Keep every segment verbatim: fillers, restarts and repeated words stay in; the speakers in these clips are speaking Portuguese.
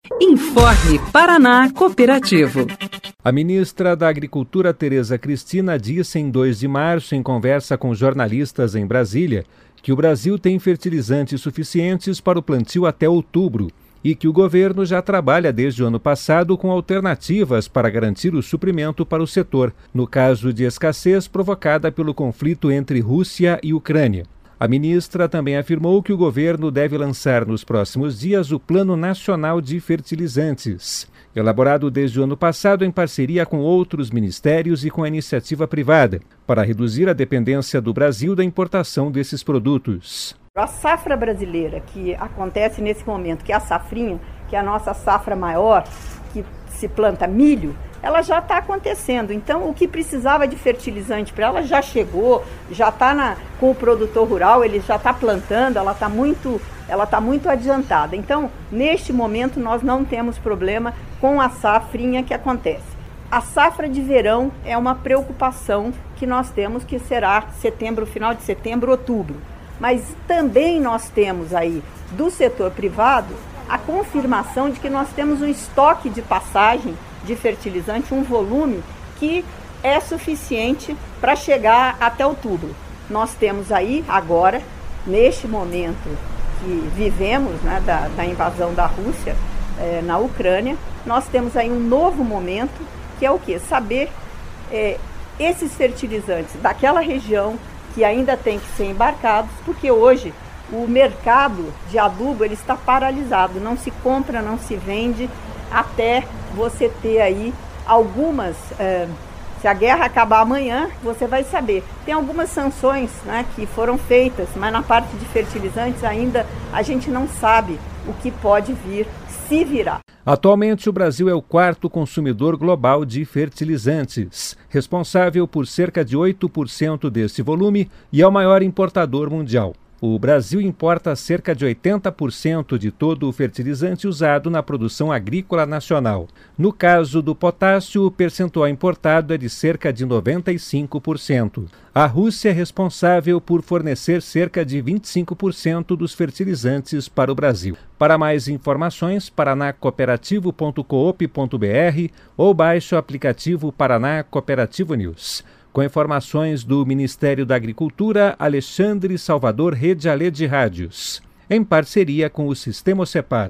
Informe Paraná Cooperativo. A ministra da Agricultura, Tereza Cristina, disse em dois de março, em conversa com jornalistas em Brasília, que o Brasil tem fertilizantes suficientes para o plantio até outubro e que o governo já trabalha desde o ano passado com alternativas para garantir o suprimento para o setor, no caso de escassez provocada pelo conflito entre Rússia e Ucrânia. A ministra também afirmou que o governo deve lançar nos próximos dias o Plano Nacional de Fertilizantes, elaborado desde o ano passado em parceria com outros ministérios e com a iniciativa privada, para reduzir a dependência do Brasil da importação desses produtos. A safra brasileira que acontece nesse momento, que é a safrinha, que é a nossa safra maior, que se planta milho, ela já está acontecendo. Então, o que precisava de fertilizante para ela já chegou, já está com o produtor rural, ele já está plantando, ela está muito, ela tá muito adiantada. Então, neste momento, nós não temos problema com a safrinha que acontece. A safra de verão é uma preocupação que nós temos, que será setembro, final de setembro, outubro. Mas também nós temos aí, do setor privado, a confirmação de que nós temos um estoque de passagem de fertilizante, um volume que é suficiente para chegar até outubro. Nós temos aí agora, neste momento que vivemos, né, da, da invasão da Rússia é, na Ucrânia, nós temos aí um novo momento, que é o quê? Saber é, esses fertilizantes daquela região que ainda tem que ser embarcados, porque hoje o mercado de adubo ele está paralisado, não se compra, não se vende, até você ter aí algumas, é, se a guerra acabar amanhã, você vai saber. Tem algumas sanções, né, que foram feitas, mas na parte de fertilizantes ainda a gente não sabe o que pode vir, se virar. Atualmente, o Brasil é o quarto consumidor global de fertilizantes, responsável por cerca de oito por cento desse volume e é o maior importador mundial. O Brasil importa cerca de oitenta por cento de todo o fertilizante usado na produção agrícola nacional. No caso do potássio, o percentual importado é de cerca de noventa e cinco por cento. A Rússia é responsável por fornecer cerca de vinte e cinco por cento dos fertilizantes para o Brasil. Para mais informações, paraná cooperativo ponto coop ponto br ou baixe o aplicativo Paraná Cooperativo News. Com informações do Ministério da Agricultura, Alexandre Salvador, Rede Alê de Rádios, em parceria com o Sistema Ocepar.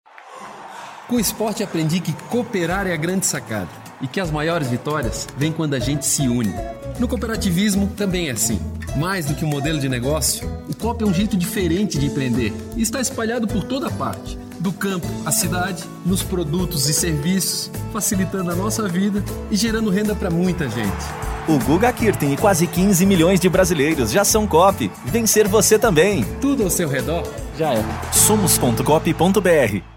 Com o esporte aprendi que cooperar é a grande sacada e que as maiores vitórias vêm quando a gente se une. No cooperativismo também é assim. Mais do que um modelo de negócio, o coop é um jeito diferente de empreender e está espalhado por toda parte. Do campo à cidade, nos produtos e serviços, facilitando a nossa vida e gerando renda para muita gente. O Guga Kirten e quase quinze milhões de brasileiros já são Coop. Vencer você também. Tudo ao seu redor já é. Somos ponto coop ponto br